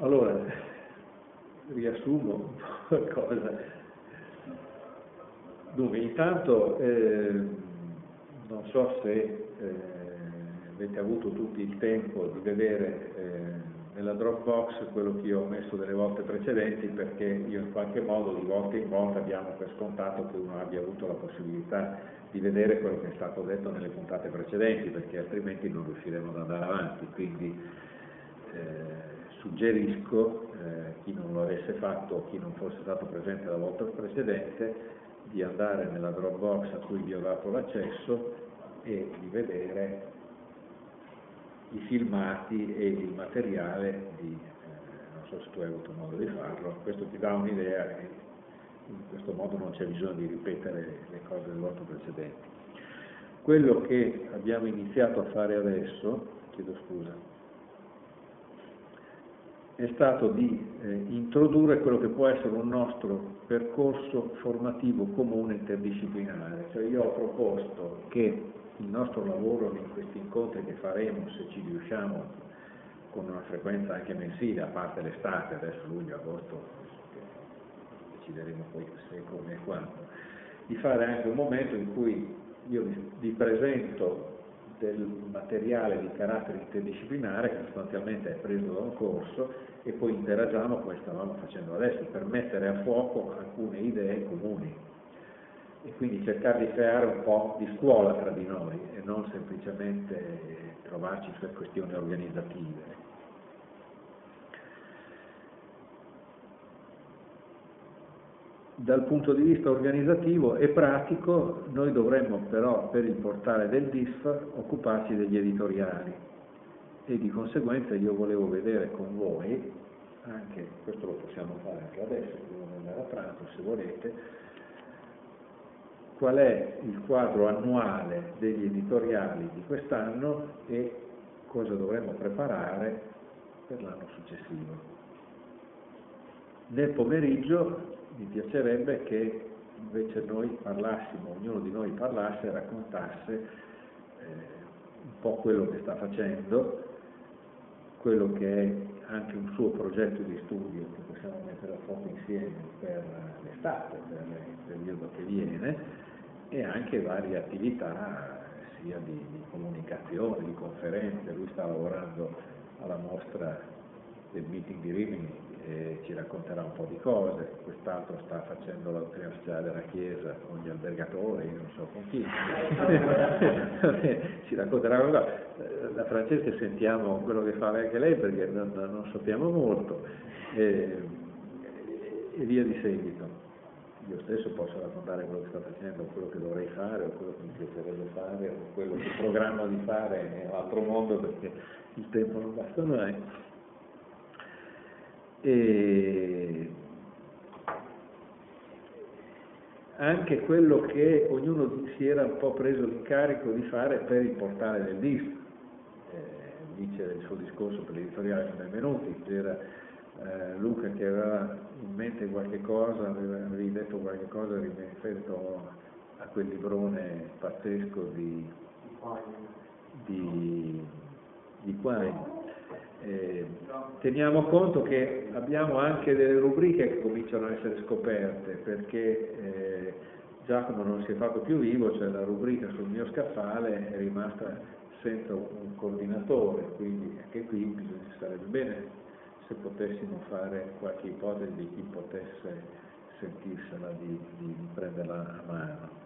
Allora, riassumo qualcosa. Dunque, intanto non so se avete avuto tutti il tempo di vedere nella Dropbox quello che io ho messo delle volte precedenti, perché io in qualche modo di volta in volta abbiamo per scontato che uno abbia avuto la possibilità di vedere quello che è stato detto nelle puntate precedenti, perché altrimenti non riusciremo ad andare avanti. Quindi suggerisco, chi non lo avesse fatto, chi non fosse stato presente la volta precedente, di andare nella Dropbox a cui vi ho dato l'accesso e di vedere i filmati e il materiale non so se tu hai avuto modo di farlo, questo ti dà un'idea e in questo modo non c'è bisogno di ripetere le cose del voto precedenti. Quello che abbiamo iniziato a fare adesso, chiedo scusa, è stato di introdurre quello che può essere un nostro percorso formativo comune interdisciplinare. Cioè io ho proposto che il nostro lavoro in questi incontri che faremo, se ci riusciamo, con una frequenza anche mensile, a parte l'estate, adesso luglio, agosto, decideremo poi se, come e quando, di fare anche un momento in cui io vi presento del materiale di carattere interdisciplinare che sostanzialmente è preso da un corso e poi interagiamo come stavamo facendo adesso per mettere a fuoco alcune idee comuni e quindi cercare di creare un po' di scuola tra di noi e non semplicemente trovarci sulle questioni organizzative. Dal punto di vista organizzativo e pratico, noi dovremmo però, per il portale del DISF, occuparci degli editoriali e di conseguenza io volevo vedere con voi, anche questo lo possiamo fare anche adesso, prima di andare a pranzo se volete, qual è il quadro annuale degli editoriali di quest'anno e cosa dovremmo preparare per l'anno successivo. Nel pomeriggio mi piacerebbe che invece noi parlassimo, ognuno di noi parlasse e raccontasse un po' quello che sta facendo, quello che è anche un suo progetto di studio che possiamo mettere a fuoco insieme per l'estate, per il periodo che viene, e anche varie attività sia di comunicazione, di conferenze. Lui sta lavorando alla mostra del meeting di Rimini e ci racconterà un po' di cose, quest'altro sta facendo la dottrina sociale della Chiesa con gli albergatori, io non so con chi, ci racconterà qualcosa. Da Francesca sentiamo quello che fa anche lei perché non sappiamo molto e via di seguito. Io stesso posso raccontare quello che sto facendo, quello che dovrei fare o quello che mi piacerebbe fare o quello che programmo di fare in un altro mondo perché il tempo non basta mai. E anche quello che ognuno si era un po' preso l'incarico di fare per il portale del DISF. Dice il suo discorso per l'editoriale sono benvenuti, c'era Luca che aveva in mente qualche cosa, avevi detto qualche cosa riferito a quel librone pazzesco di Quine. Teniamo conto che abbiamo anche delle rubriche che cominciano a essere scoperte perché Giacomo non si è fatto più vivo, cioè la rubrica sul mio scaffale è rimasta senza un coordinatore, quindi anche qui sarebbe bene se potessimo fare qualche ipotesi di chi potesse sentirsela di prenderla a mano.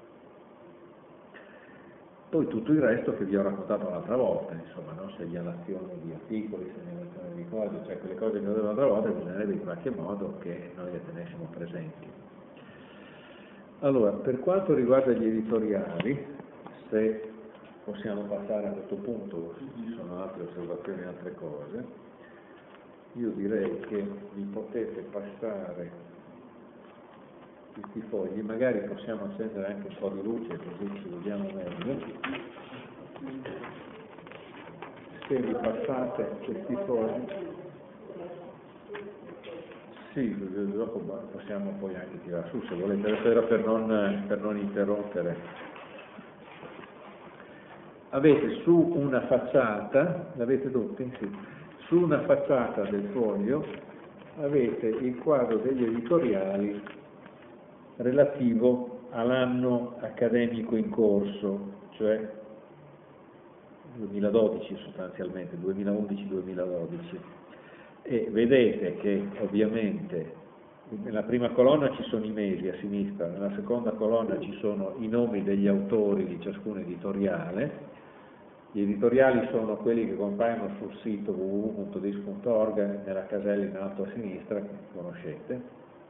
Poi tutto il resto che vi ho raccontato l'altra volta, insomma, no? Segnalazione di articoli, segnalazione di cose, cioè quelle cose che ho detto l'altra volta bisognerebbe in qualche modo che noi le tenessimo presenti. Allora, per quanto riguarda gli editoriali, se possiamo passare a questo punto, ci sono altre osservazioni e altre cose, io direi che vi potete passare questi fogli, magari possiamo accendere anche un po' di luce così ci vediamo meglio. Se vi passate questi fogli, sì, dopo possiamo poi anche tirare su se volete, era per non interrompere. Avete su una facciata, l'avete tutti? Sì. su una facciata del foglio avete il quadro degli editoriali relativo all'anno accademico in corso, cioè 2012 sostanzialmente, 2011-2012, e vedete che ovviamente nella prima colonna ci sono i mesi a sinistra, nella seconda colonna ci sono i nomi degli autori di ciascun editoriale. Gli editoriali sono quelli che compaiono sul sito www.dis.org nella casella in alto a sinistra, che conoscete.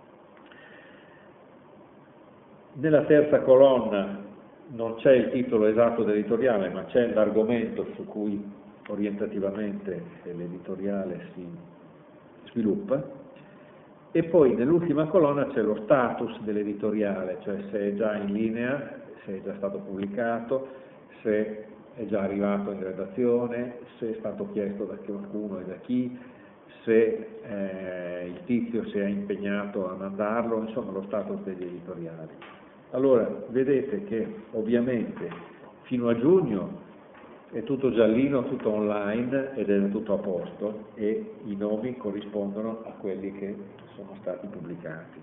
Nella terza colonna non c'è il titolo esatto dell'editoriale, ma c'è l'argomento su cui orientativamente l'editoriale si sviluppa, e poi nell'ultima colonna c'è lo status dell'editoriale, cioè se è già in linea, se è già stato pubblicato, se è già arrivato in redazione, se è stato chiesto da qualcuno e da chi, se il tizio si è impegnato a mandarlo, insomma lo status degli editoriali. Allora, vedete che ovviamente fino a giugno è tutto giallino, tutto online ed è tutto a posto e i nomi corrispondono a quelli che sono stati pubblicati.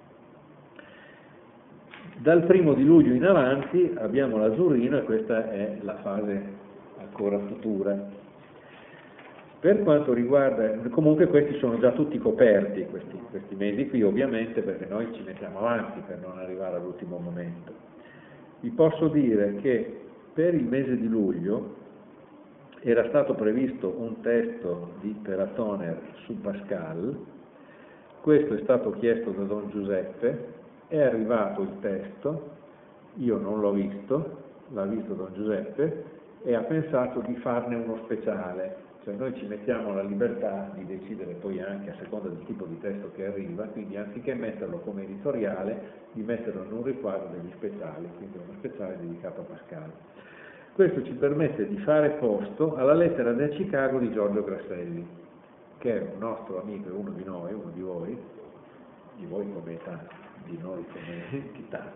Dal 1° di luglio in avanti abbiamo l'azzurrino e questa è la fase ancora futura. Per quanto riguarda, comunque questi sono già tutti coperti, questi mesi qui ovviamente, perché noi ci mettiamo avanti per non arrivare all'ultimo momento. Vi posso dire che per il mese di luglio era stato previsto un testo di Peratoner su Pascal, questo è stato chiesto da Don Giuseppe, è arrivato il testo, io non l'ho visto, l'ha visto Don Giuseppe e ha pensato di farne uno speciale. Cioè noi ci mettiamo la libertà di decidere poi anche a seconda del tipo di testo che arriva, quindi anziché metterlo come editoriale, di metterlo in un riquadro degli speciali, quindi uno speciale dedicato a Pascal. Questo ci permette di fare posto alla lettera da Chicago di Giorgio Grasselli, che è un nostro amico e uno di noi, uno di voi come età, di noi come entità,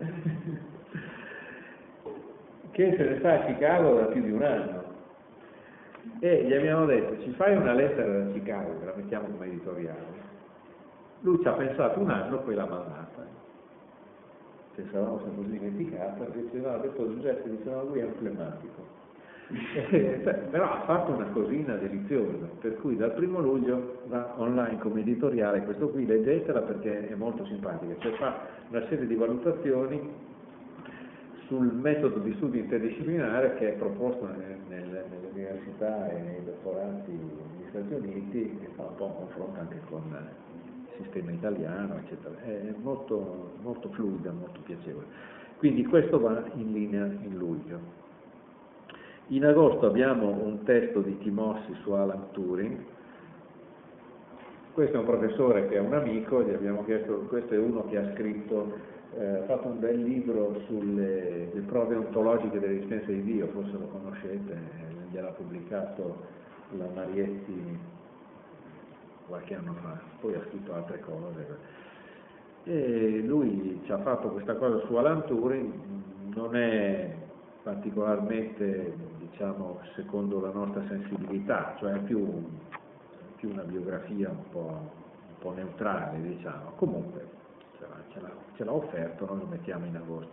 che se ne sta a Chicago da più di un anno. E gli abbiamo detto, ci fai una lettera da Chicago, che la mettiamo come editoriale. Lui ci ha pensato un anno, poi l'ha mandata. Pensavamo se fosse dimenticata, ha detto Giuseppe, diceva lui è un flematico. Però ha fatto una cosina deliziosa, per cui dal 1° luglio va online come editoriale, questo qui leggetela perché è molto simpatica, cioè fa una serie di valutazioni sul metodo di studio interdisciplinare che è proposto nelle università e nei dottorati negli Stati Uniti, che fa un po' un confronto anche con il sistema italiano, eccetera. È molto, molto fluida, molto piacevole. Quindi questo va in linea in luglio. In agosto abbiamo un testo di Timossi su Alan Turing. Questo è un professore che è un amico, gli abbiamo chiesto, questo è uno che ha scritto ha fatto un bel libro sulle prove ontologiche dell'esistenza di Dio, forse lo conoscete, gliel'ha pubblicato la Marietti qualche anno fa, poi ha scritto altre cose. E lui ci ha fatto questa cosa su Alan Turing, non è particolarmente, diciamo, secondo la nostra sensibilità, cioè è più una biografia un po' neutrale, diciamo. Comunque ce l'ha offerto, noi lo mettiamo in agosto.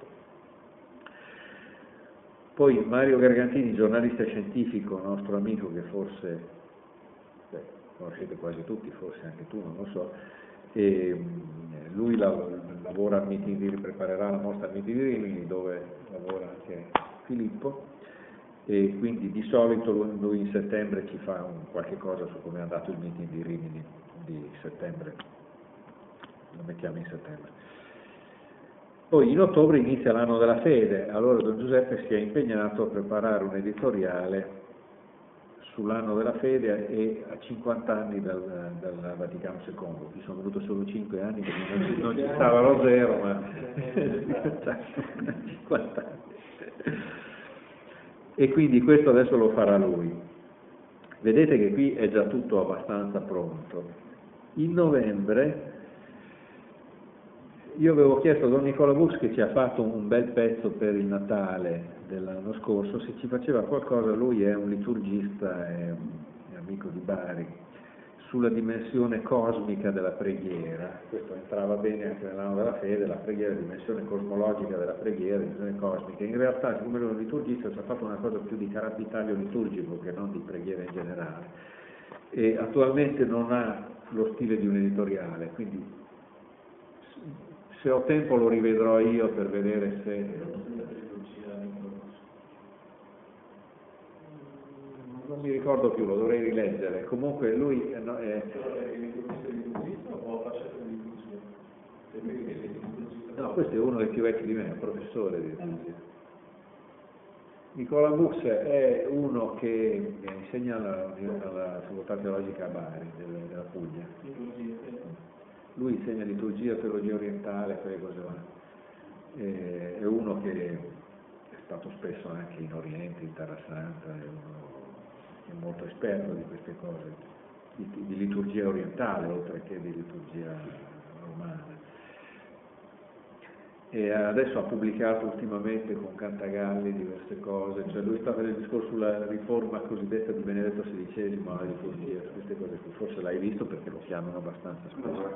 Poi Mario Gargantini, giornalista scientifico, nostro amico che forse conoscete quasi tutti, forse anche tu, non lo so, e lui lavora al Meeting di Rimini, preparerà la mostra al Meeting di Rimini, dove lavora anche Filippo, e quindi di solito lui in settembre ci fa qualche cosa su come è andato il Meeting di Rimini di settembre, lo mettiamo in settembre. Poi in ottobre inizia l'anno della fede, allora Don Giuseppe si è impegnato a preparare un editoriale sull'anno della fede e a 50 anni dal Vaticano II. Qui sono venuto solo 5 anni perché non ci stava lo zero, ma 50 anni. E quindi questo adesso lo farà lui. Vedete che qui è già tutto abbastanza pronto. In novembre io avevo chiesto a Don Nicola Bux, che ci ha fatto un bel pezzo per il Natale dell'anno scorso, se ci faceva qualcosa. Lui è un liturgista, è amico di Bari, sulla dimensione cosmica della preghiera. Questo entrava bene anche nell'anno della fede, la preghiera, la dimensione cosmologica della preghiera, la dimensione cosmica. In realtà, siccome lui è un liturgista, ci ha fatto una cosa più di carattere liturgico che non di preghiera in generale, e attualmente non ha lo stile di un editoriale, quindi se ho tempo lo rivedrò io per vedere se... Non mi ricordo più, lo dovrei rileggere. Comunque lui è... No, questo è uno dei più vecchi di me, è un professore di liturgia. Nicola Bux è uno che insegna alla facoltà teologica a Bari, della Puglia. Lui insegna liturgia, teologia orientale, quelle cose là. È uno che è stato spesso anche in Oriente, in Terra Santa, è molto esperto di queste cose, di liturgia orientale oltre che di liturgia romana. E adesso ha pubblicato ultimamente con Cantagalli diverse cose, cioè lui sta facendo il discorso sulla riforma cosiddetta di Benedetto XVI alla liturgia, queste cose qui, forse l'hai visto perché lo chiamano abbastanza spesso.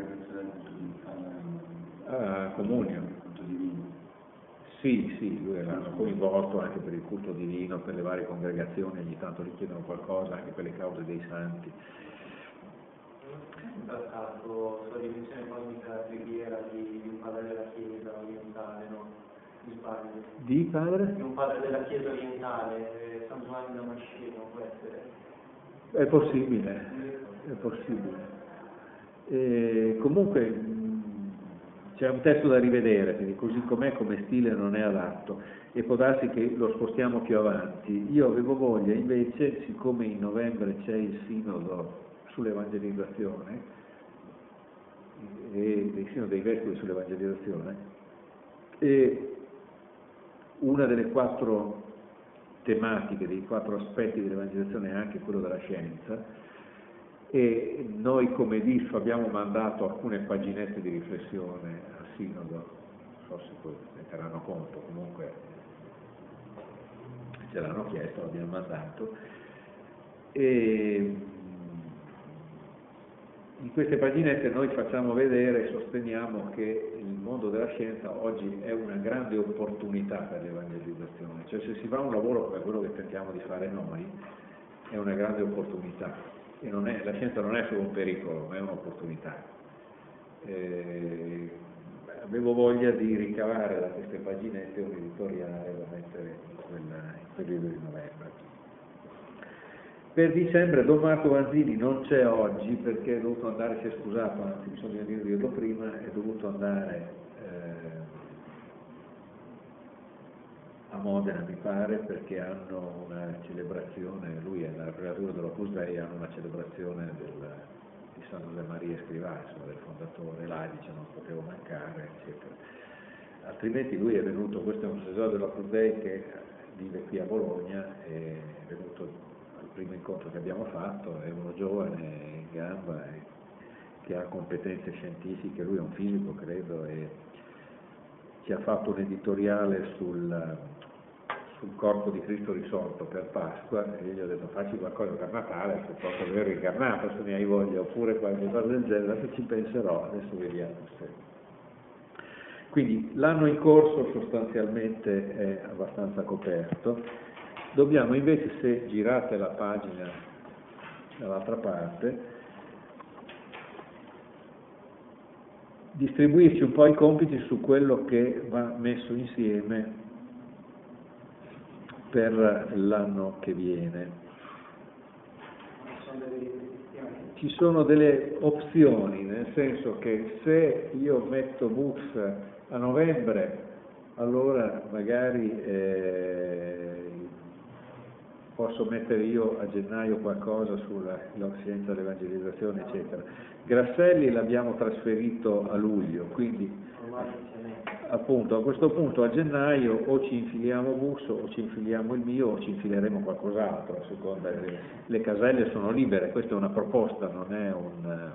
Comunio. Sì, lui l'hanno coinvolto anche per il culto divino, per le varie congregazioni, ogni tanto gli chiedono qualcosa anche per le cause dei santi. Ha trattato sulla dimensione cosmica della preghiera di un padre della Chiesa orientale, no? Mi sbaglio. Di padre? Di un padre della Chiesa orientale, San Giovanni Damasceno, può essere? È possibile, è possibile. Comunque c'è un testo da rivedere, quindi così com'è come stile non è adatto e può darsi che lo spostiamo più avanti. Io avevo voglia invece, siccome in novembre c'è il sinodo sull'evangelizzazione, e il sinodo dei vescovi sull'evangelizzazione, e una delle 4 tematiche, dei 4 aspetti dell'evangelizzazione è anche quello della scienza, e noi come DIF abbiamo mandato alcune paginette di riflessione al sinodo, non so se poi ne terranno conto, comunque ce l'hanno chiesto, l'abbiamo mandato, e in queste paginette noi facciamo vedere e sosteniamo che il mondo della scienza oggi è una grande opportunità per l'evangelizzazione, cioè se si fa un lavoro come quello che tentiamo di fare noi è una grande opportunità. E la scienza non è solo un pericolo, ma è un'opportunità. Avevo voglia di ricavare da queste paginette un editoriale da mettere in quel periodo di novembre. Per dicembre Don Marco Vanzini non c'è oggi perché è dovuto andare, si è scusato, anzi mi sono dimenticato di dirlo prima, è dovuto andare a Modena mi pare perché hanno una celebrazione, lui è la creatura dell'Opus Dei, hanno una celebrazione di San José Maria Escrivá, del fondatore, là dice non potevo mancare, eccetera. Altrimenti lui è venuto, questo è un sacerdote dell'Opus Dei che vive qui a Bologna, è venuto al primo incontro che abbiamo fatto, è uno giovane in gamba che ha competenze scientifiche, lui è un fisico credo, e ci ha fatto un editoriale sul corpo di Cristo risorto per Pasqua e io gli ho detto facci qualcosa per Natale se posso aver incarnato, se ne hai voglia, oppure qualche cosa del genere, adesso ci penserò, adesso vediamo se. Quindi l'anno in corso sostanzialmente è abbastanza coperto, dobbiamo invece, se girate la pagina dall'altra parte, distribuirci un po' i compiti su quello che va messo insieme per l'anno che viene. Ci sono delle opzioni, nel senso che se io metto Bux a novembre, allora magari posso mettere io a gennaio qualcosa sulla scienza dell'evangelizzazione, eccetera. Grasselli l'abbiamo trasferito a luglio, quindi appunto a questo punto a gennaio o ci infiliamo Bux o ci infiliamo il mio o ci infileremo qualcos'altro, a seconda le caselle sono libere, questa è una proposta, non è un...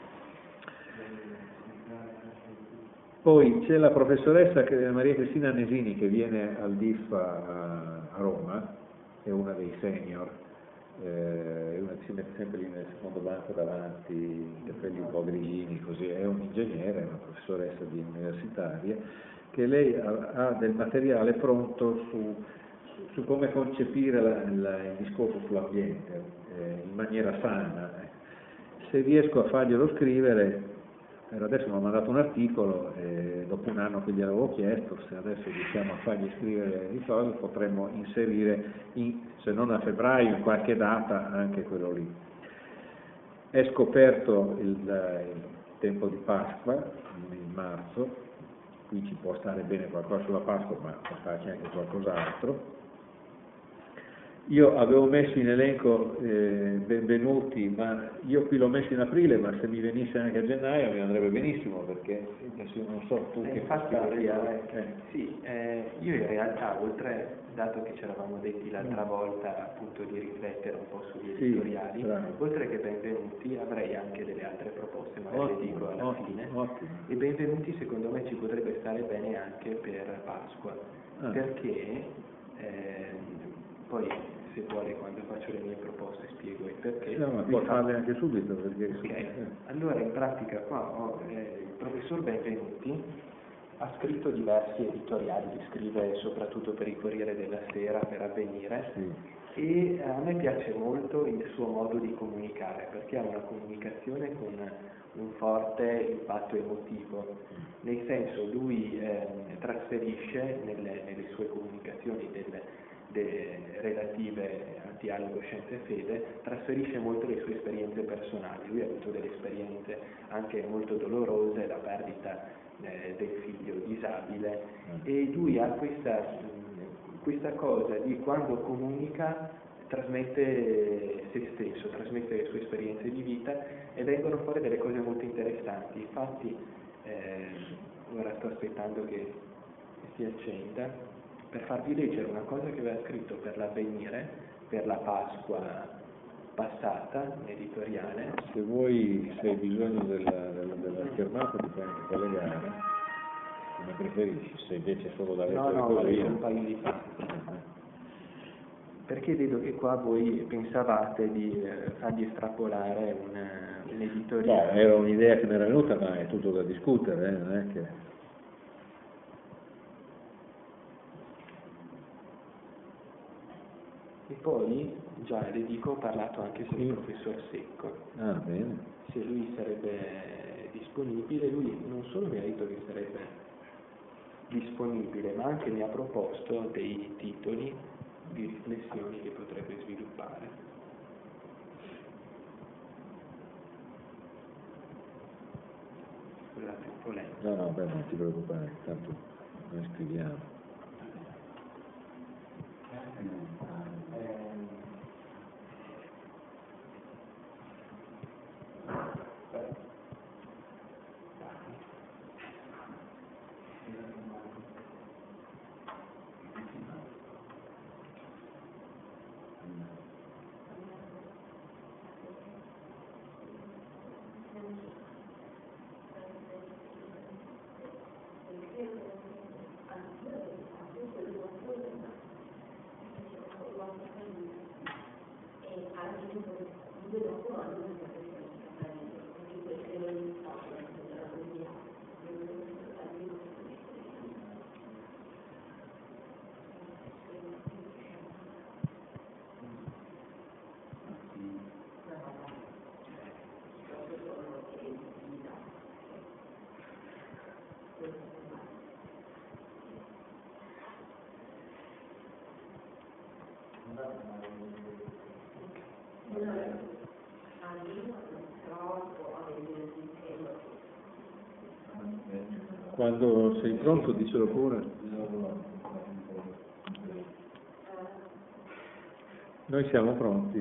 Poi c'è la professoressa Maria Cristina Nesini che viene al DIF a Roma, è una dei senior, uno si mette sempre lì nel secondo banco davanti, i capelli un po' grigini, così, è un ingegnere, è una professoressa di universitaria, che lei ha del materiale pronto su come concepire il discorso sull'ambiente in maniera sana. Se riesco a farglielo scrivere, adesso mi ha mandato un articolo, dopo un anno che gli avevo chiesto, se adesso riusciamo a fargli scrivere di cose, potremmo inserire, se non a febbraio, in qualche data, anche quello lì. È scoperto il tempo di Pasqua, in marzo, qui ci può stare bene qualcosa sulla Pasqua, ma può starci anche qualcos'altro. Io avevo messo in elenco benvenuti, ma io qui l'ho messo in aprile, ma se mi venisse anche a gennaio mi andrebbe benissimo, perché adesso non so tu che Sì, io in realtà, oltre, dato che ci eravamo detti l'altra volta appunto di riflettere un po' sugli editoriali, oltre che benvenuti avrei anche delle altre proposte, magari le dico alla fine. Ottimo. E benvenuti secondo me ci potrebbe stare bene anche per Pasqua, perché poi se vuole quando faccio le mie proposte spiego il perché. No, ma può farle anche subito, perché Allora in pratica qua ho il professor Benvenuti ha scritto diversi editoriali, li scrive soprattutto per il Corriere della Sera, per Avvenire, e a me piace molto il suo modo di comunicare, perché ha una comunicazione con un forte impatto emotivo, nel senso lui trasferisce nelle sue comunicazioni relative al dialogo scienza e fede, trasferisce molto le sue esperienze personali. Lui ha avuto delle esperienze anche molto dolorose, la perdita del figlio disabile, e lui ha questa cosa di quando comunica trasmette se stesso, trasmette le sue esperienze di vita e vengono fuori delle cose molto interessanti. Infatti ora sto aspettando che si accenda per farvi leggere una cosa che aveva scritto per l'Avvenire, per la Pasqua passata, in editoriale. Se hai bisogno della schermata ti puoi anche collegare, come preferisci, se invece solo da leggere così. Un paio di passi. Perché vedo che qua voi pensavate di fargli estrapolare un editoriale. Era un'idea che mi era venuta, ma è tutto da discutere, non è che... E poi, già le dico, ho parlato anche con il professor Secco. Ah, bene. Se lui sarebbe disponibile, lui non solo mi ha detto che sarebbe disponibile, ma anche mi ha proposto dei titoli di riflessioni che potrebbe sviluppare. Scusate, un po' lento. No, non ti preoccupare, tanto noi scriviamo. Quando sei pronto, dicelo pure. Noi siamo pronti.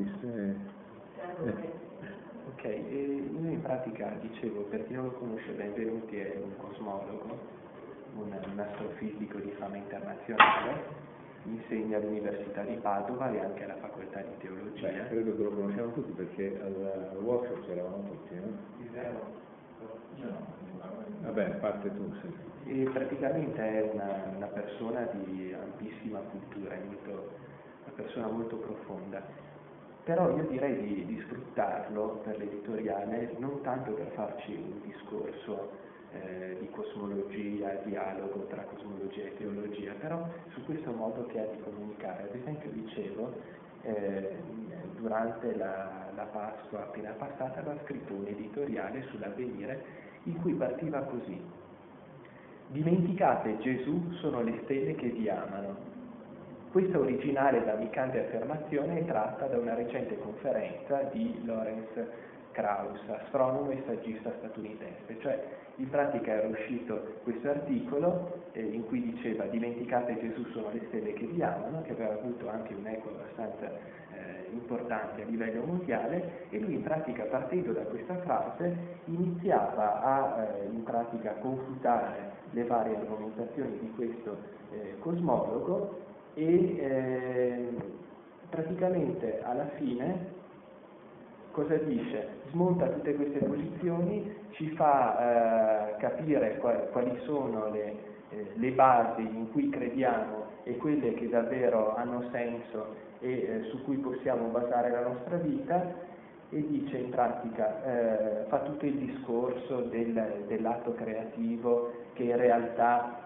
Ok, io in pratica dicevo, per chi non lo conosce, Benvenuti è un cosmologo, un astrofisico di fama internazionale, insegna all'Università di Padova e anche alla Facoltà di Teologia. Credo che lo conosciamo tutti perché al workshop c'eravamo tutti, no? Vabbè, a parte tu, sì. E praticamente è una persona di ampissima cultura, una persona molto profonda. però io direi di sfruttarlo per l'editoriale non tanto per farci un discorso di cosmologia, dialogo tra cosmologia e teologia, però su questo modo che ha di comunicare. Ad esempio dicevo, durante la Pasqua appena passata aveva scritto un editoriale sull'Avvenire in cui partiva così: dimenticate Gesù sono le stelle che vi amano. Questa originale ed amicante affermazione è tratta da una recente conferenza di Lawrence Krauss, astronomo e saggista statunitense. Cioè, in pratica era uscito questo articolo in cui diceva dimenticate Gesù sono le stelle che vi amano, che aveva avuto anche un eco abbastanza importante a livello mondiale, e lui in pratica, partendo da questa frase, iniziava a in pratica confutare le varie argomentazioni di questo cosmologo e praticamente alla fine cosa dice? Smonta tutte queste posizioni, ci fa capire quali sono le basi in cui crediamo e quelle che davvero hanno senso e su cui possiamo basare la nostra vita, e dice in pratica, fa tutto il discorso dell'atto creativo che in realtà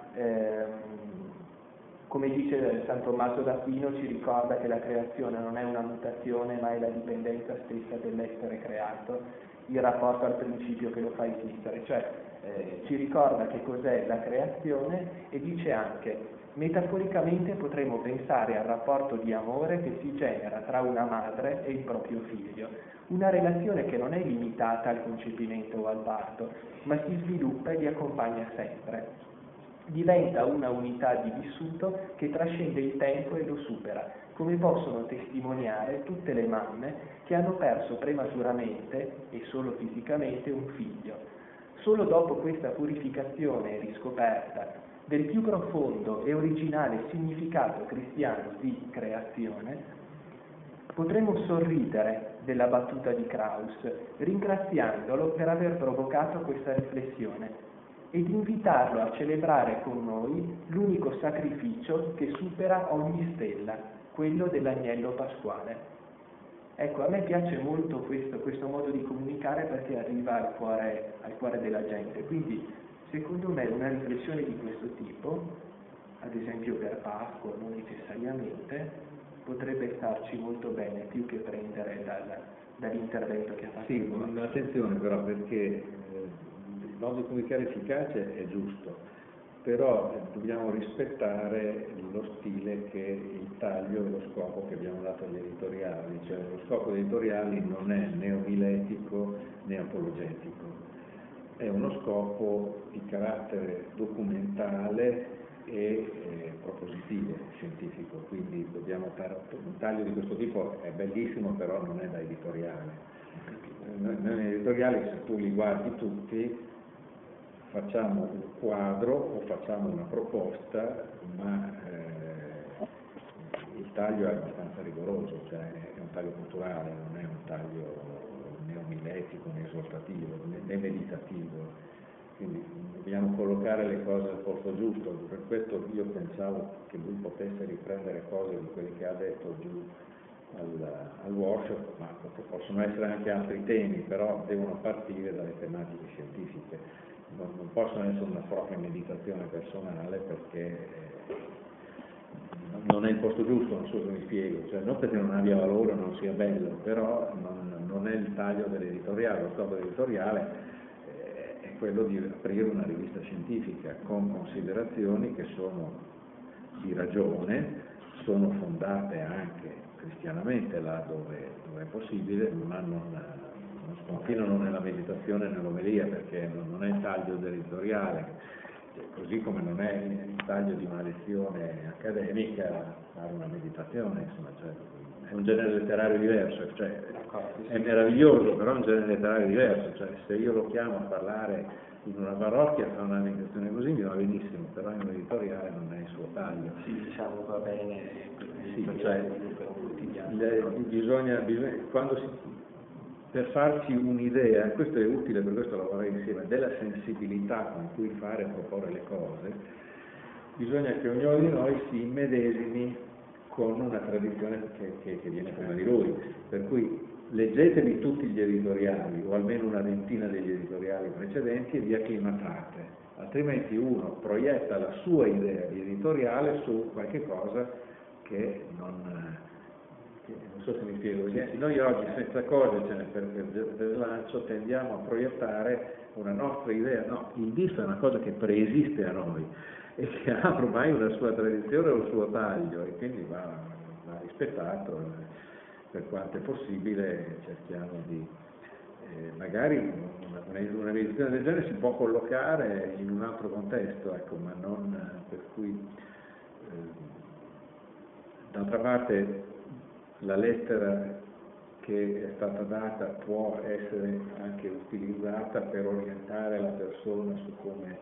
come dice San Tommaso d'Aquino, ci ricorda che la creazione non è una mutazione, ma è la dipendenza stessa dell'essere creato, il rapporto al principio che lo fa esistere. Cioè, ci ricorda che cos'è la creazione e dice anche, metaforicamente potremmo pensare al rapporto di amore che si genera tra una madre e il proprio figlio, una relazione che non è limitata al concepimento o al parto, ma si sviluppa e li accompagna sempre. Diventa una unità di vissuto che trascende il tempo e lo supera, come possono testimoniare tutte le mamme che hanno perso prematuramente e solo fisicamente un figlio. Solo dopo questa purificazione e riscoperta del più profondo e originale significato cristiano di creazione, potremmo sorridere della battuta di Krauss, ringraziandolo per aver provocato questa riflessione ed invitarlo a celebrare con noi l'unico sacrificio che supera ogni stella, quello dell'agnello pasquale. Ecco, a me piace molto questo modo di comunicare perché arriva al cuore della gente, quindi secondo me una riflessione di questo tipo, ad esempio per Pasqua, non necessariamente, potrebbe starci molto bene, più che prendere dall'intervento che ha fatto. Sì, attenzione però, perché il modo di comunicare efficace è giusto, però dobbiamo rispettare lo stile, che il taglio e lo scopo che abbiamo dato agli editoriali. Cioè, lo scopo degli editoriali non è né omiletico né apologetico, è uno scopo di carattere documentale e propositivo, scientifico, quindi un taglio di questo tipo è bellissimo, però non è da editoriale. Noi editoriali, se tu li guardi tutti, facciamo un quadro o facciamo una proposta, ma il taglio è abbastanza rigoroso, cioè è un taglio culturale, non è un taglio né omiletico né esortativo né meditativo, quindi dobbiamo collocare le cose al posto giusto. Per questo io pensavo che lui potesse riprendere cose di quelli che ha detto giù al workshop, ma possono essere anche altri temi, però devono partire dalle tematiche scientifiche. Non possono essere una propria meditazione personale, perché non è il posto giusto, non so se mi spiego, cioè non perché non abbia valore o non sia bello, però non è il taglio dell'editoriale. Lo scopo dell'editoriale è quello di aprire una rivista scientifica con considerazioni che sono di ragione, sono fondate anche cristianamente là dove è possibile, ma non sconfinano nella meditazione e nell'omelia, perché non è il taglio dell'editoriale, così come non è il taglio di una lezione accademica fare una meditazione, insomma, cioè, è un genere letterario diverso, cioè, è meraviglioso, però è un genere letterario diverso, cioè, se io lo chiamo a parlare in una parrocchia fa una meditazione così, mi va benissimo, però in un editoriale non è il suo taglio. Sì, diciamo, va bene, sì, cioè, bisogna per farci un'idea, questo è utile, per questo lavorare insieme, della sensibilità con cui fare e proporre le cose, bisogna che ognuno di noi si immedesimi con una tradizione che viene prima di lui. Per cui leggetevi tutti gli editoriali, o almeno una ventina degli editoriali precedenti, e vi acclimatate, altrimenti uno proietta la sua idea di editoriale su qualche cosa che non so se mi spiego. Noi oggi senza cose per lancio tendiamo a proiettare una nostra idea. No, il DIF è una cosa che preesiste a noi e che ha ormai una sua tradizione e un suo taglio, e quindi va rispettato. Per quanto è possibile cerchiamo di magari una edizione del genere si può collocare in un altro contesto, ecco, ma non per cui d'altra parte la lettera che è stata data può essere anche utilizzata per orientare la persona su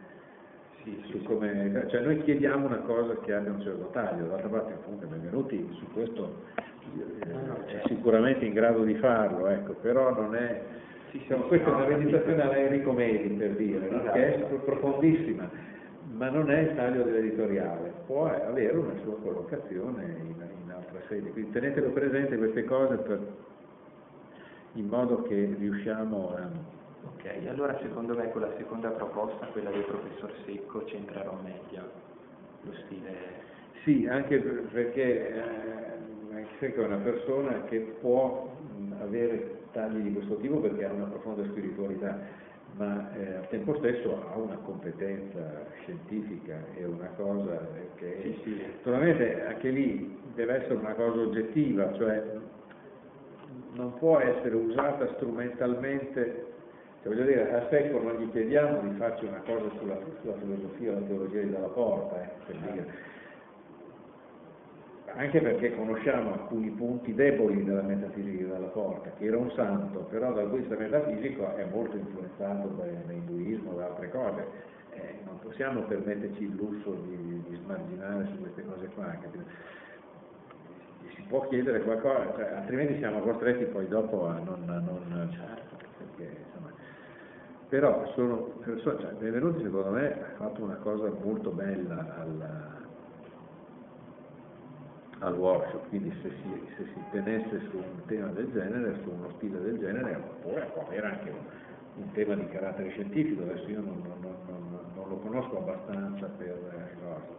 come cioè noi chiediamo una cosa che abbia un certo taglio, d'altra parte appunto Benvenuti su questo è sicuramente in grado di farlo, ecco, però non è questa è una meditazione alla Enrico Medi, per dire, che è profondissima, ma non è il taglio dell'editoriale, può avere una sua collocazione in altra sede, quindi tenetelo presente queste cose in modo che riusciamo a... Ok, allora secondo me con la seconda proposta, quella del professor Secco, c'entrerò meglio lo stile. Sì, anche perché Secco è una persona che può avere tagli di questo tipo perché ha una profonda spiritualità, ma al tempo stesso ha una competenza scientifica e una cosa che naturalmente anche lì deve essere una cosa oggettiva, cioè non può essere usata strumentalmente. Cioè, voglio dire, a Secco non gli chiediamo di farci una cosa sulla filosofia o la teologia di Dalla Porta, per dire. Anche perché conosciamo alcuni punti deboli della metafisica di Dalla Porta, che era un santo, però dal punto di vista metafisico è molto influenzato dall'induismo, da altre cose. Non possiamo permetterci il lusso di smarginare su queste cose qua, capito? Si può chiedere qualcosa, cioè, altrimenti siamo costretti poi dopo a non perché insomma. Però cioè, Benvenuti secondo me ha fatto una cosa molto bella al workshop, quindi se si tenesse su un tema del genere, su uno stile del genere, può avere anche un tema di carattere scientifico, adesso io non lo conosco abbastanza per cosa.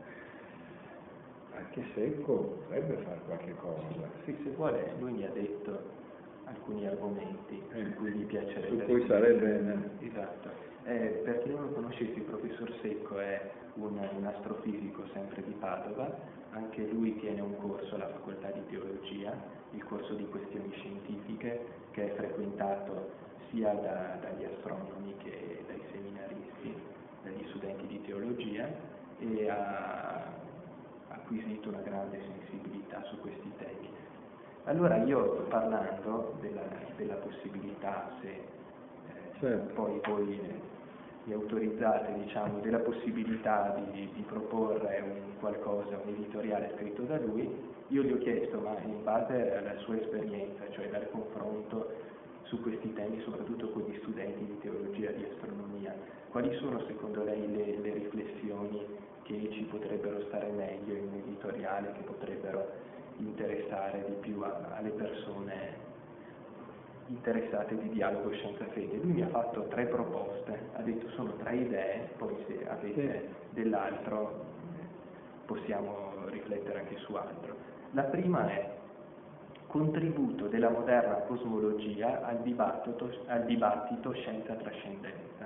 Anche Secco potrebbe fare qualche cosa. Sì, se vuole, lui mi ha detto alcuni argomenti su cui gli piacerebbe. Su cui sarebbe... Esatto. Per chi non lo conoscesse, il professor Secco è un astrofisico sempre di Padova, anche lui tiene un corso alla facoltà di teologia, il corso di questioni scientifiche, che è frequentato sia dagli astronomi che dai seminaristi, dagli studenti di teologia, e ha acquisito una grande sensibilità su questi temi. Allora io parlando della possibilità, se certo. poi voi mi autorizzate, diciamo, della possibilità di proporre un editoriale scritto da lui, io gli ho chiesto, ma in base alla sua esperienza, cioè dal confronto su questi temi, soprattutto con gli studenti di teologia, di astronomia, quali sono secondo lei le riflessioni che ci potrebbero stare meglio in un editoriale, che potrebbero interessare di più alle persone interessate di dialogo scienza fede? Lui mi ha fatto 3 proposte, ha detto sono 3 idee, poi se avete dell'altro possiamo riflettere anche su altro. La prima è contributo della moderna cosmologia al dibattito scienza-trascendenza.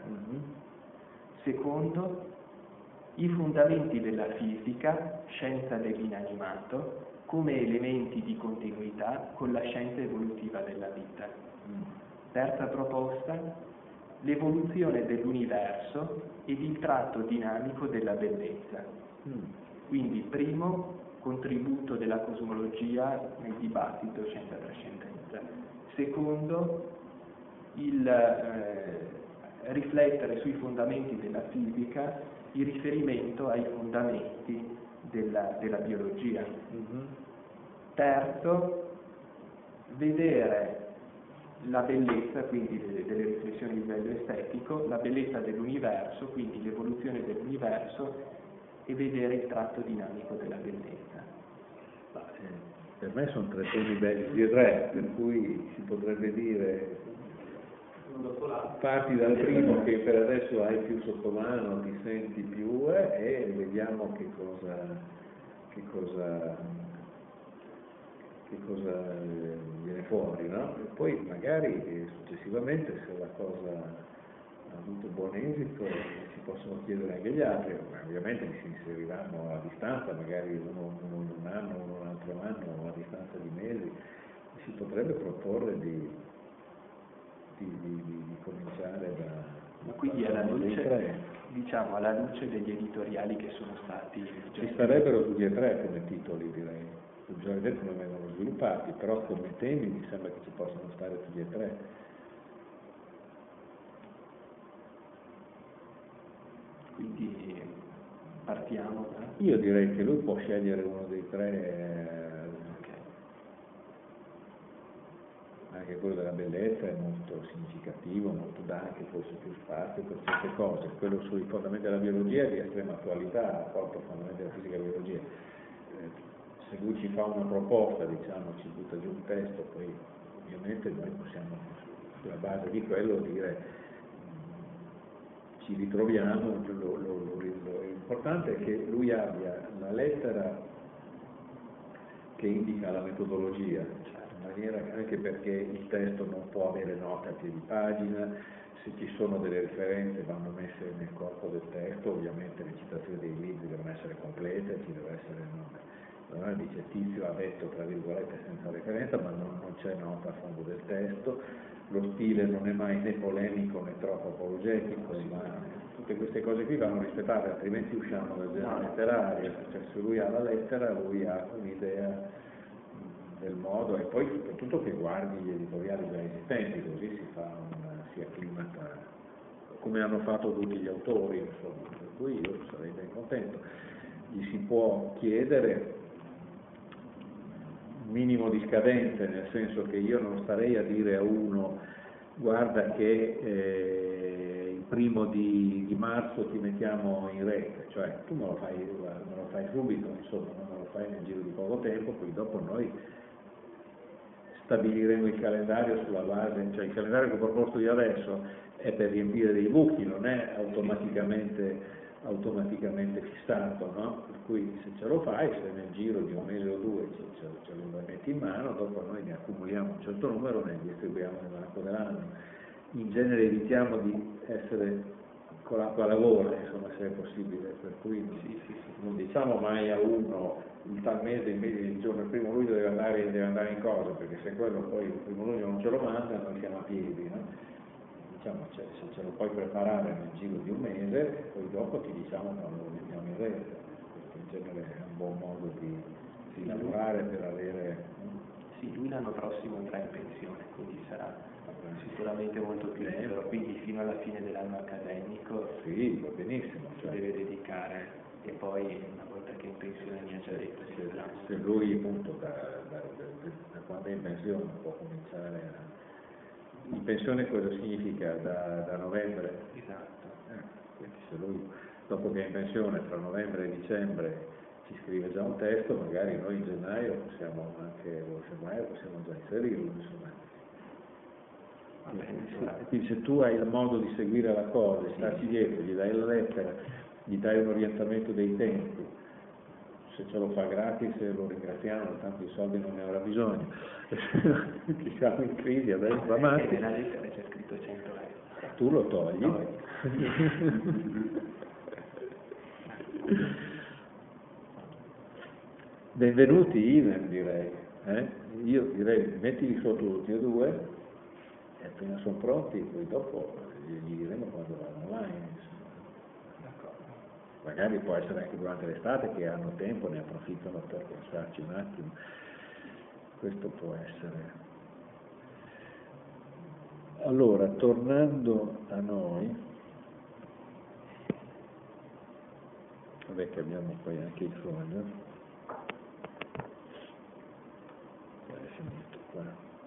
Secondo, i fondamenti della fisica, scienza dell'inanimato, come elementi di continuità con la scienza evolutiva della vita. Terza proposta, l'evoluzione dell'universo ed il tratto dinamico della bellezza. Quindi primo, contributo della cosmologia nel dibattito scienza-trascendenza. Secondo, il riflettere sui fondamenti della fisica, il riferimento ai fondamenti della biologia. Terzo, vedere la bellezza, quindi delle riflessioni a livello estetico, la bellezza dell'universo, quindi l'evoluzione dell'universo, e vedere il tratto dinamico della bellezza. per me sono tre temi belli di tre, per cui si potrebbe dire parti dal primo che per adesso hai più sotto mano, ti senti più e vediamo che cosa viene fuori, no? E poi magari successivamente se la cosa ha avuto buon esito si possono chiedere anche gli altri, ma ovviamente si inseriranno a distanza, magari uno in un anno, uno un altro anno, a distanza di mesi, si potrebbe proporre di cominciare Ma quindi alla luce, diciamo, alla luce degli editoriali che sono stati... Ci starebbero tutti e tre come titoli, direi. Bisogna vedere come vengono sviluppati, però come temi mi sembra che ci possano stare tutti e tre. Quindi partiamo da... Io direi che lui può scegliere uno dei tre. Anche quello della bellezza è molto significativo, molto dà anche forse più spazio per certe cose. Quello sui fondamenti della biologia è di estrema attualità, quanto fondamenti della fisica e biologia. Se lui ci fa una proposta, diciamo, ci butta giù un testo, poi ovviamente noi possiamo sulla base di quello dire ci ritroviamo, l'importante è che lui abbia la lettera che indica la metodologia, in maniera anche perché il testo non può avere note a piedi pagina, se ci sono delle referenze vanno messe nel corpo del testo, ovviamente le citazioni dei libri devono essere complete, ci deve essere non dice Tizio ha detto tra virgolette senza referenza, ma non c'è nota a fondo del testo, lo stile non è mai né polemico né troppo apologetico, ma tutte queste cose qui vanno rispettate, altrimenti usciamo dal genere letterario, cioè se lui ha la lettera lui ha un'idea del modo e poi soprattutto che guardi gli editoriali già esistenti, così si acclimata come hanno fatto tutti gli autori, insomma, per cui io sarei ben contento. Gli si può chiedere minimo di scadenze, nel senso che io non starei a dire a uno guarda che il 1° di marzo ti mettiamo in rete, cioè tu me lo fai subito, insomma, non me lo fai nel giro di poco tempo, poi dopo noi stabiliremo il calendario sulla base, cioè il calendario che ho proposto io adesso è per riempire dei buchi, non è automaticamente fissato, no? Per cui se ce lo fai, se nel giro di un mese o due ce lo metti in mano, dopo noi ne accumuliamo un certo numero, ne distribuiamo nell'arco dell'anno. In genere evitiamo di essere con l'acqua alla gola, insomma, se è possibile, per cui non diciamo mai a uno il tal mese, il giorno il 1° luglio deve andare in cosa, perché se quello poi il 1° luglio non ce lo manda, noi siamo a piedi, no? Diciamo, se ce lo puoi preparare nel giro di un mese, poi dopo ti diciamo quando lo mettiamo in rete. Questo in genere è un buon modo di lavorare per avere... Sì, lui l'anno prossimo andrà in pensione, quindi sarà sicuramente molto più libero, quindi fino alla fine dell'anno accademico sì, va benissimo, si deve dedicare e poi una volta che è in pensione mi ha già detto se lui appunto da quando è in pensione può cominciare in pensione cosa significa? Da novembre? Esatto. Quindi se lui dopo che è in pensione tra novembre e dicembre ci scrive già un testo, magari noi in gennaio possiamo già inserirlo, insomma. Quindi se tu hai il modo di seguire la cosa, starci dietro, gli dai la lettera, gli dai un orientamento dei tempi, se ce lo fa gratis lo ringraziamo, tanto i soldi non ne avrà bisogno. Che siamo in crisi adesso va avanti. Nella lettera c'è scritto 100 euro. Tu lo togli. Benvenuti Ivan, direi. Io direi mettili sotto tutti e due e appena sono pronti poi dopo gli diremo quando vanno online. Magari può essere anche durante l'estate che hanno tempo, ne approfittano per pensarci un attimo. Questo può essere. Allora, tornando a noi, vabbè che abbiamo poi anche il foglio, è finito qua.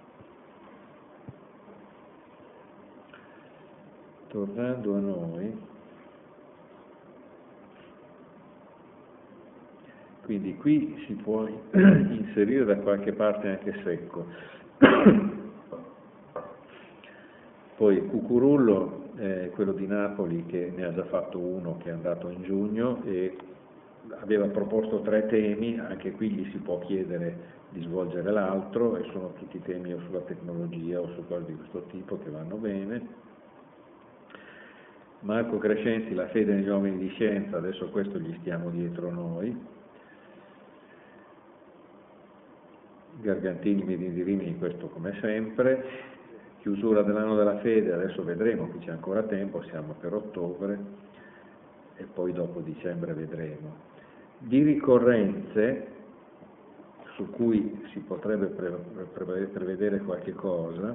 Tornando a noi, quindi qui si può inserire da qualche parte anche secco. Poi Cucurullo è quello di Napoli, che ne ha già fatto uno che è andato in giugno e aveva proposto 3 temi, anche qui gli si può chiedere di svolgere l'altro, e sono tutti temi o sulla tecnologia o su cose di questo tipo che vanno bene. Marco Crescenzi, la fede negli uomini di scienza, adesso questo gli stiamo dietro noi. Gargantini, Medini di Rimini, questo come sempre. Chiusura dell'anno della fede, adesso vedremo, qui c'è ancora tempo, siamo per ottobre e poi dopo dicembre vedremo. Di ricorrenze, su cui si potrebbe prevedere qualche cosa,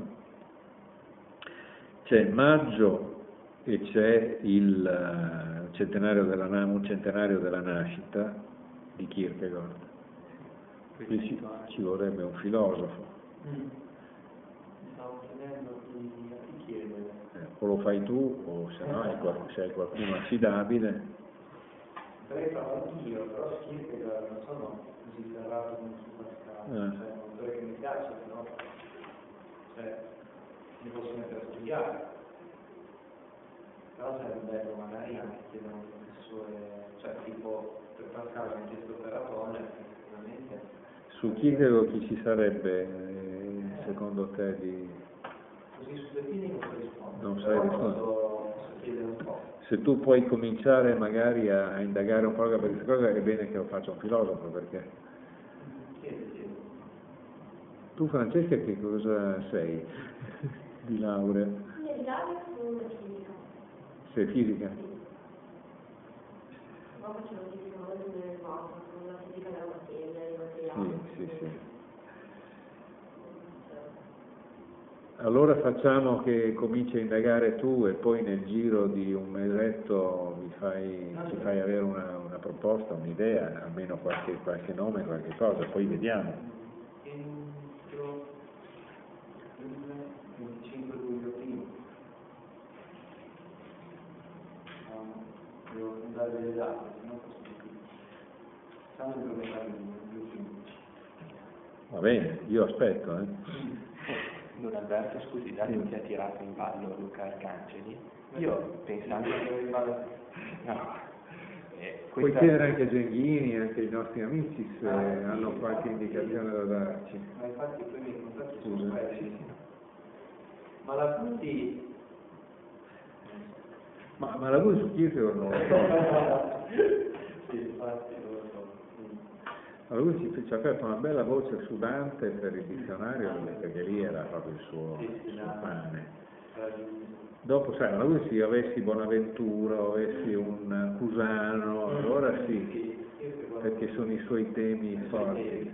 c'è maggio e c'è un centenario della nascita di Kierkegaard. Qui ci vorrebbe un filosofo. O lo fai tu, o se no se hai qualcuno affidabile. Potrei farlo anch'io, però Kierkegaard non sono così ferrato come su Pascal, cioè è un autore che mi piace, però mi posso mettere a studiare. Però sarebbe bello magari anche chiedere a un professore, cioè tipo per Pascal mi ha chiesto per Platone, effettivamente. Su Kierkegaard chi ci sarebbe, secondo te, di... Così su due piedi non so rispondere. Non sai rispondere. Posso chiedere un po'. Se tu puoi cominciare magari a indagare un po' per queste cose, è bene che lo faccia un filosofo, perché... Chiedi. Tu, Francesca, che cosa sei di laurea? Di laurea sono fisica. Sei fisica? Poi facevo fisica nel mondo, la fisica della materia, dei materiali. Sì. Allora facciamo che cominci a indagare tu e poi nel giro di un mesetto ci fai avere una proposta, un'idea, almeno qualche nome, qualche cosa, poi vediamo. Entro il 25 luglio prima. Devo andare delle date, se no posso dire. Siamo in programma più 15. Va bene, io aspetto. Don Alberto, scusi, dato che ha tirato in ballo Luca Arcangeli, io pensando che... No. Puoi chiedere anche a Genghini, anche ai nostri amici, se hanno qualche indicazione da darci. Ma infatti poi mi contatti su quelli. Ma la Puti... Ma la voi su Kierkegaard non lo so. Sì, infatti non lo so. Allora lui ci ha aperto una bella voce su Dante per il dizionario, perché lì era proprio il suo pane. Dopo, sai, allora se avessi Bonaventura, o avessi un Cusano, allora sì, perché sono i suoi temi forti.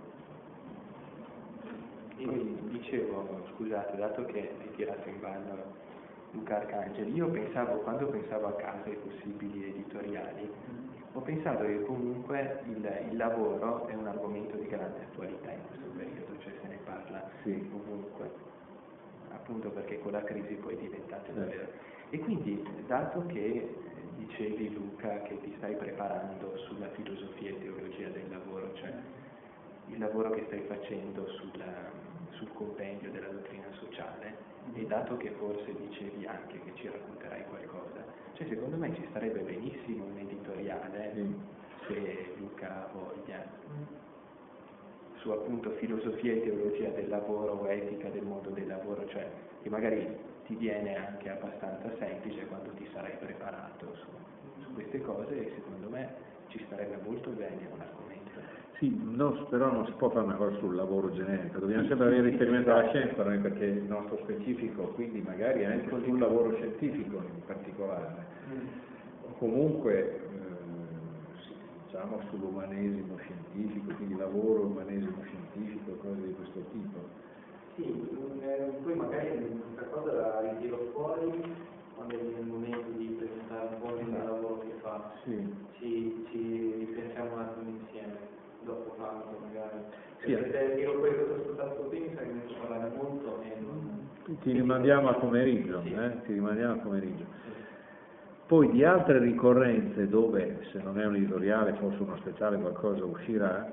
Poi dicevo, scusate, dato che hai tirato in ballo Luca Arcangeli, io pensavo, quando pensavo a case possibili editoriali, ho pensato che comunque il lavoro è un argomento di grande attualità in questo periodo, cioè se ne parla ovunque, appunto perché con la crisi poi è diventato davvero. E quindi, dato che dicevi Luca che ti stai preparando sulla filosofia e teologia del lavoro, cioè il lavoro che stai facendo sul compendio della dottrina sociale, e dato che forse dicevi anche che ci racconterai qualcosa, cioè secondo me ci starebbe benissimo un editoriale, se Luca ha voglia, su appunto filosofia e teologia del lavoro o etica del mondo del lavoro, cioè che magari ti viene anche abbastanza semplice quando ti sarai preparato su queste cose, e secondo me ci starebbe molto bene un argomento. Sì, però non si può fare una cosa sul lavoro generico, dobbiamo sempre avere riferimento alla scienza, noi, perché il nostro specifico, quindi magari anche sul lavoro scientifico in particolare. Comunque, diciamo sull'umanesimo scientifico, quindi lavoro umanesimo scientifico, cose di questo tipo. Sì, poi magari questa cosa la ritiro fuori quando è il momento di presentare un po' il lavoro che fa. Sì. Ci ripensiamo un attimo insieme. Dopo quanto magari. Sì, perché tiro questo sottostato qui, mi sa che ne so parlare molto e non... Ti rimandiamo a pomeriggio, ti rimandiamo a pomeriggio. Poi di altre ricorrenze dove, se non è un editoriale, forse uno speciale, qualcosa uscirà,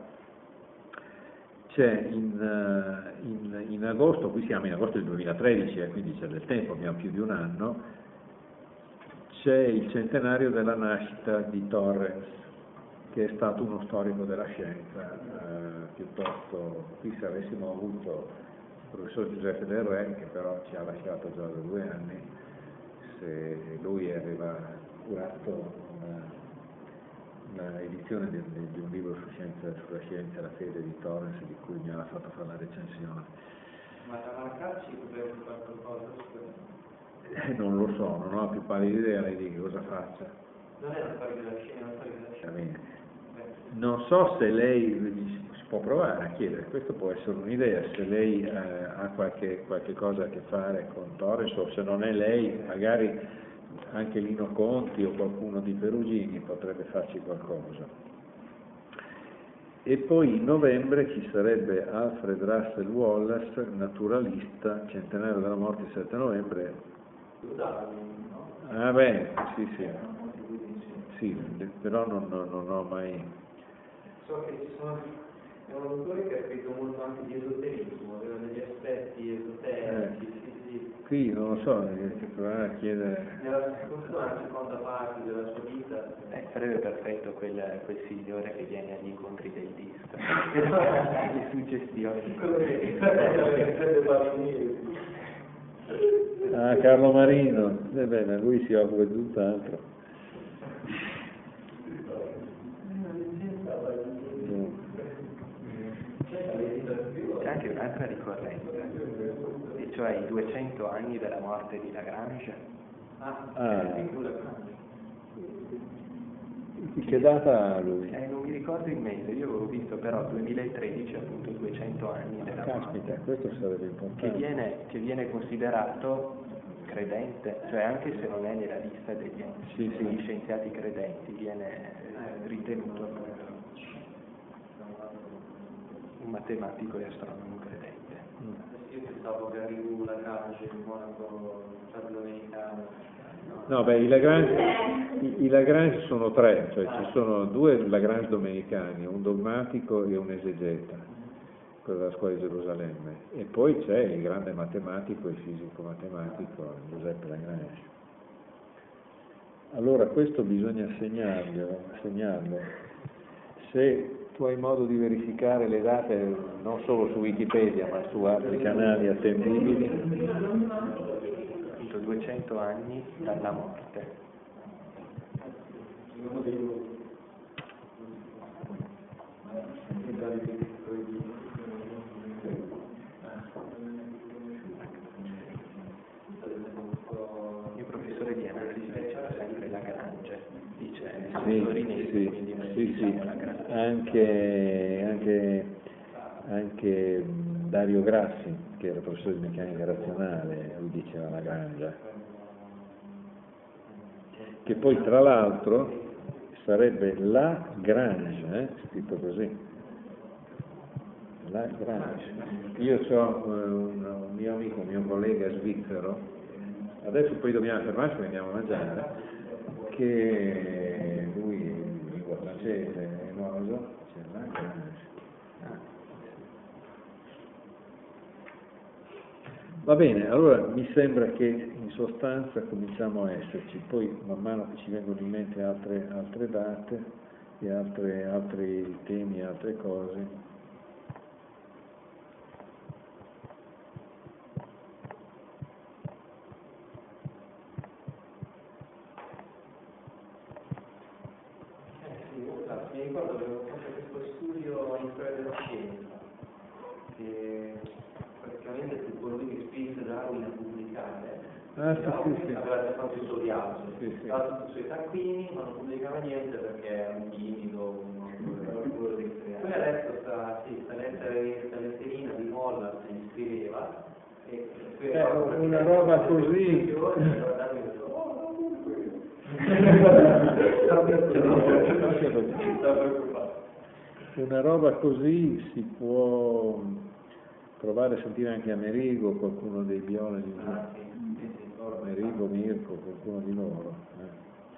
c'è in agosto, qui siamo in agosto del 2013, quindi c'è del tempo, abbiamo più di un anno, c'è il centenario della nascita di Torrens, che è stato uno storico della scienza, piuttosto, qui se avessimo avuto il professor Giuseppe Del Re, che però ci ha lasciato già da 2 anni, se lui aveva curato una edizione di un libro sulla scienza e la fede di Torrens, di cui mi aveva fatto fare la recensione. Ma da Marcacci potrebbe fare qualcosa? Non lo so, non ho la più pallida idea lei di che cosa faccia. Non è una storia della scienza, è una storia della scienza. Non so se lei si può provare a chiedere, questo può essere un'idea, se lei ha qualche cosa a che fare con Torres, o se non è lei, magari anche Lino Conti o qualcuno di Perugini potrebbe farci qualcosa. E poi in novembre ci sarebbe Alfred Russel Wallace, naturalista, centenario della morte, il 7 novembre. Ah beh, sì, però non ho mai... So che è un autore che ha scritto molto anche di esoterismo, aveva degli aspetti esoterici, sì. Qui non lo so, che provare a chiedere... Nella seconda parte della sua vita... Sarebbe perfetto quel signore che viene agli incontri del DIST, le suggestioni. Ah, Carlo Marino, bene, lui si occupa di tutt'altro. C'è anche un'altra ricorrenza, e cioè i 200 anni della morte di Lagrange. Che data ha lui? Non mi ricordo il mese, io avevo visto però 2013, appunto 200 anni della morte. Caspita, questo sarebbe importante. Che viene considerato credente, cioè anche se non è nella lista degli scienziati credenti, viene ritenuto un matematico e astronomo credente. Io pensavo che arrivo Lagrange, il monaco statunitense. No, beh, i Lagrange sono 3, cioè ci sono 2 Lagrange domenicani, un dogmatico e un esegeta, quello della scuola di Gerusalemme, e poi c'è il grande matematico e fisico matematico Giuseppe Lagrange. Allora questo bisogna segnarlo. Se tu hai modo di verificare le date non solo su Wikipedia ma su altri canali attendibili. 200 anni dalla morte. Il professore di analisi diceva sempre Lagrange, dice sì, anche Dario Grassi, che era professore di meccanica razionale, lui diceva Lagrange, che poi tra l'altro sarebbe Lagrange, scritto così, Lagrange. Io ho un mio amico, un mio collega svizzero, adesso poi dobbiamo fermarci e andiamo a mangiare, che lui in lingua francese è noso, c'è Lagrange. Va bene, allora mi sembra che in sostanza cominciamo a esserci, poi man mano che ci vengono in mente altre date e altri temi, altre cose. Mi ricordo che avevo fatto questo studio in storia della scienza, che praticamente fu colui che spinse Darwin a pubblicare. Sì. Aveva già fatto il suo viaggio, Sì. stava tutti i suoi taccuini, ma non pubblicava niente perché era un timido, poi adesso sta letterina di Molla se gli scriveva, e una roba così. Una roba così si può provare a sentire anche Amerigo, qualcuno dei biologi, Amerigo, Mirko, qualcuno di loro.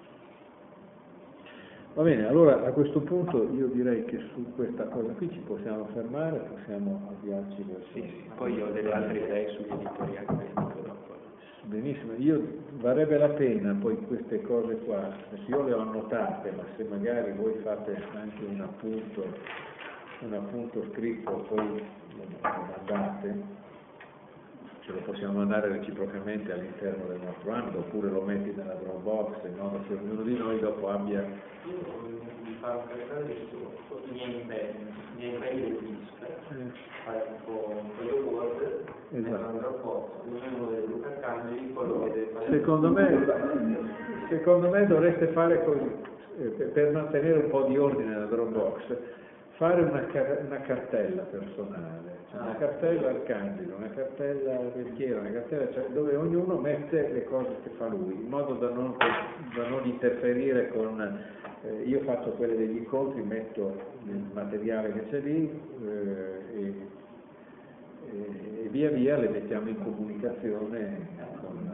Va bene, allora a questo punto io direi che su questa cosa qui ci possiamo fermare, possiamo avviarci verso... Sì, poi ho delle altre idee sugli editoriali, ve le dico dopo. Benissimo, varrebbe la pena poi queste cose qua, io le ho annotate, ma se magari voi fate anche un appunto scritto, poi lo mandate, ce lo possiamo mandare reciprocamente all'interno del nostro ambito, oppure lo metti nella Dropbox, in modo che ognuno di noi dopo abbia... Io mi fa pensare i miei impegni del disco, fare tipo un foglio Word, Esatto. un Dropbox, ognuno dei Luca Arcangeli, quello che deve fare... Secondo me dovreste fare così, per mantenere un po' di ordine nella Dropbox, fare una cartella personale, cioè una cartella Arcangelo, una cartella Vecchiero, una cartella, cioè, dove ognuno mette le cose che fa lui, in modo da non interferire con... io faccio quelle degli incontri, metto il materiale che c'è lì e via via le mettiamo in comunicazione con